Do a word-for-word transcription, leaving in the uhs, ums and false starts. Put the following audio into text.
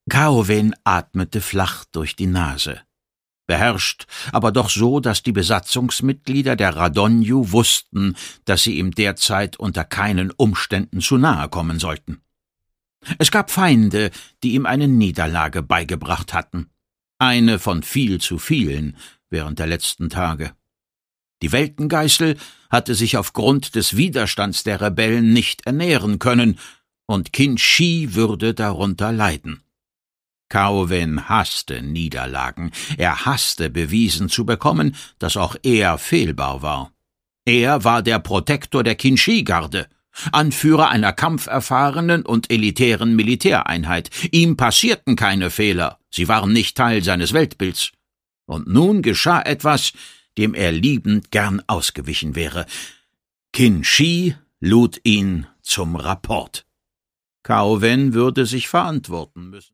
Kaowen atmete flach durch die Nase. Beherrscht, aber doch so, dass die Besatzungsmitglieder der Radonju wussten, dass sie ihm derzeit unter keinen Umständen zu nahe kommen sollten. Es gab Feinde, die ihm eine Niederlage beigebracht hatten. Eine von viel zu vielen während der letzten Tage. Die Weltengeißel hatte sich aufgrund des Widerstands der Rebellen nicht ernähren können, und Qin Shi würde darunter leiden. Kaowen hasste Niederlagen, er hasste bewiesen zu bekommen, dass auch er fehlbar war. Er war der Protektor der Qin Shi-Garde, Anführer einer kampferfahrenen und elitären Militäreinheit. Ihm passierten keine Fehler, sie waren nicht Teil seines Weltbilds. Und nun geschah etwas, dem er liebend gern ausgewichen wäre. Qin Shi lud ihn zum Rapport. Kaowen würde sich verantworten müssen.